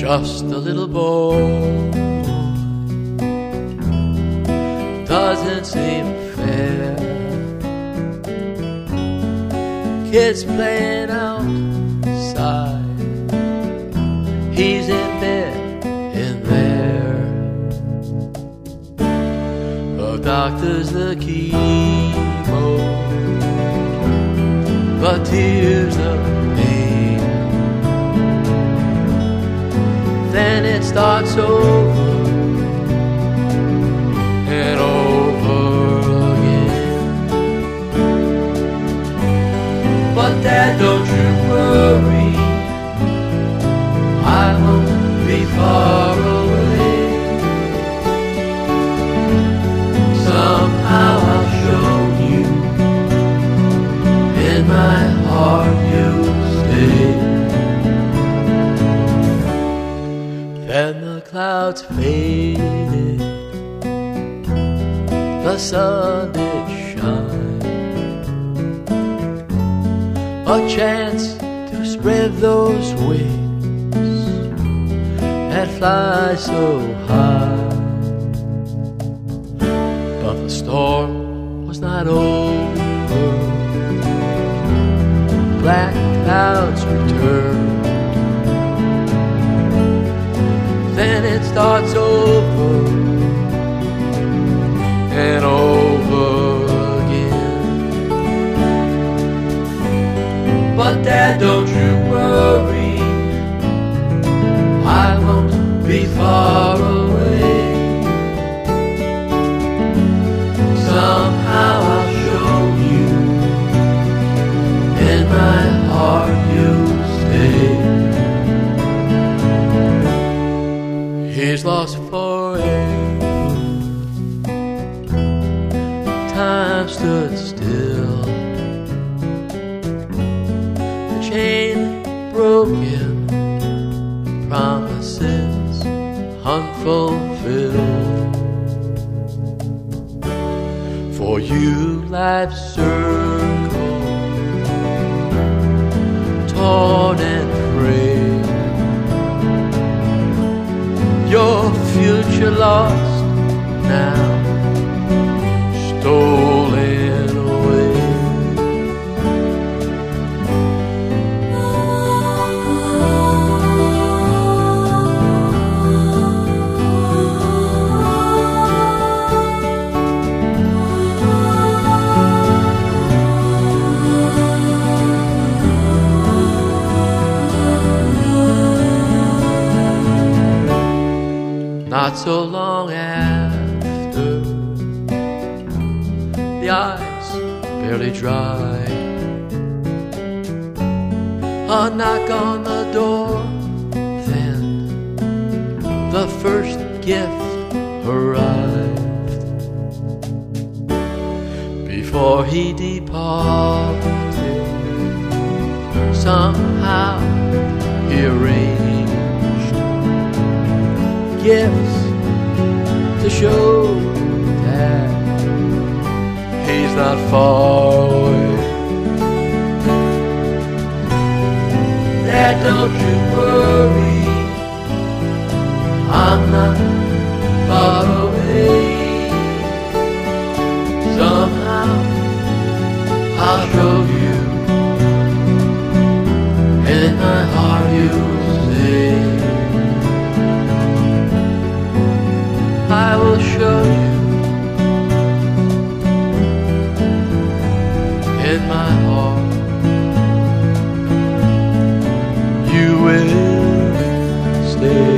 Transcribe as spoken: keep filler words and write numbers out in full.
just a little boy. Doesn't seem fair. Kids playing outside, he's in bed in there. The doctor's the chemo, but tears of pain. Then it starts over and over again. But Dad, don't you worry, I won't be far away. Somehow I'll show you, in my heart you'll stay. Then the clouds faded, the sun did shine. A chance to spread those wings and fly so high. But the storm was not over. Black clouds returned. Then it starts over and over again. But Dad, don't you worry, I won't be far away. Somehow I'll show you, in my heart you'll stay. He's lost forever. Time stood still. The chain broken, promises unfulfilled. For you life's circle, torn and frayed. Your future lost now, stolen away. Not so long after, the eyes barely dry, a knock on the door, then the first gift arrived. Before he departed, somehow he arranged gifts to show Dad he's not far away. Dad, don't you worry, I'm not far away. Somehow I'll show you, in my heart you'll stay. I will show you, in my heart you will stay.